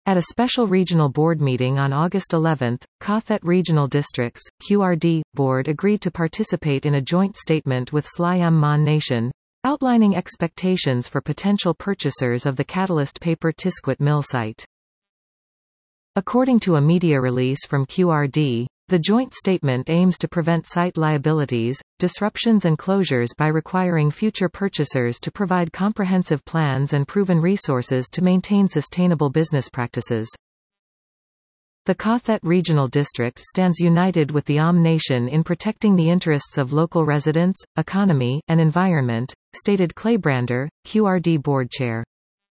At a special regional board meeting on August 11, Kathet Regional Districts (QRD) Board agreed to participate in a joint statement with Sliam Mon Nation, outlining expectations for potential purchasers of the Catalyst Paper Tisquet mill site. According to a media release from QRD, the joint statement aims to prevent site liabilities, disruptions and closures by requiring future purchasers to provide comprehensive plans and proven resources to maintain sustainable business practices. The Kathet Regional District stands united with the Am Nation in protecting the interests of local residents, economy, and environment, stated Claybrander, QRD Board Chair.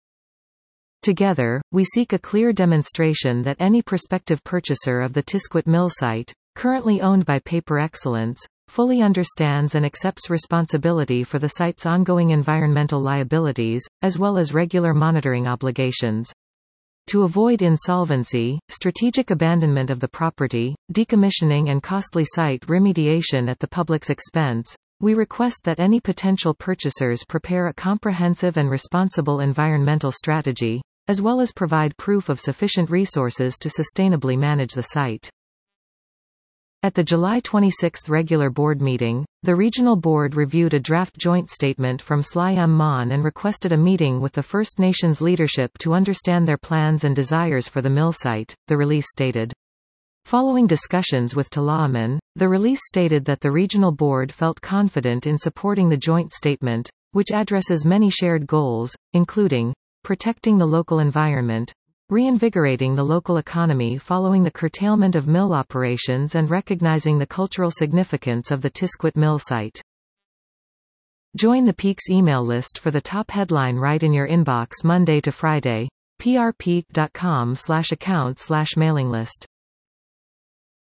Together, we seek a clear demonstration that any prospective purchaser of the Tisquet mill site, currently owned by Paper Excellence, fully understands and accepts responsibility for the site's ongoing environmental liabilities, as well as regular monitoring obligations. To avoid insolvency, strategic abandonment of the property, decommissioning and costly site remediation at the public's expense, we request that any potential purchasers prepare a comprehensive and responsible environmental strategy, as well as provide proof of sufficient resources to sustainably manage the site. At the July 26 regular board meeting, the regional board reviewed a draft joint statement from Sliam Mon and requested a meeting with the First Nations leadership to understand their plans and desires for the mill site, the release stated. Following discussions with Tla'amin, the release stated that the regional board felt confident in supporting the joint statement, which addresses many shared goals, including protecting the local environment, reinvigorating the local economy following the curtailment of mill operations, and recognizing the cultural significance of the Tisquet mill site. Join the Peaks email list for the top headline right in your inbox Monday to Friday. prpeak.com/account/mailing list